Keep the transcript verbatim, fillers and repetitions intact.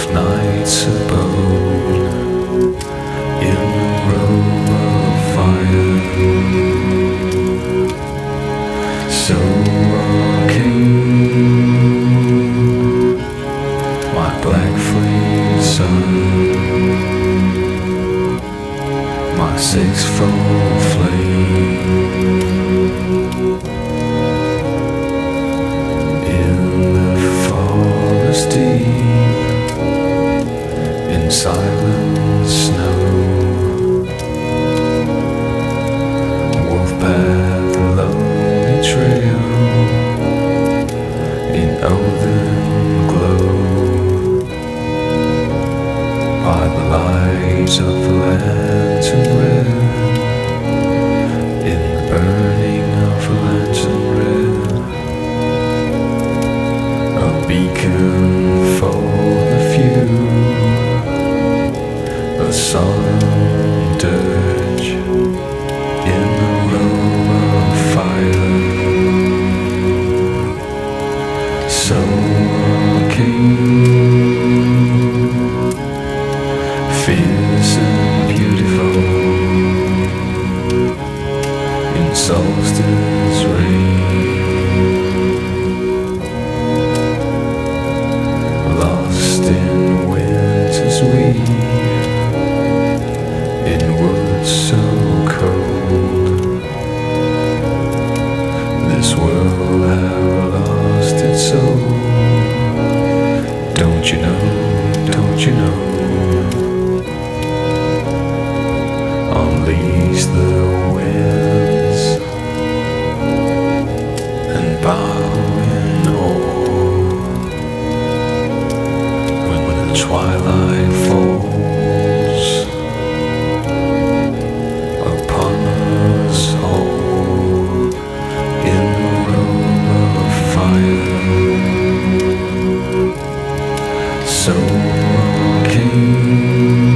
night's abode in the room of fire, so arcane, my black flame sun, my sixfold flame. Deep in silent snow, wolf path, lonely trail in oathern glow, by the light of the lantern red, in the burning of the lantern red, a beacon for the few, a solemn dirge in the room of fire, so arcane, fierce and beautiful, in solstice rain. In winter's weed, in woods so cold, this world have lost its soul. Don't you know, don't you know, unleash the winds and bow in awe. Twilight falls upon us all in the room of fire, so arcane.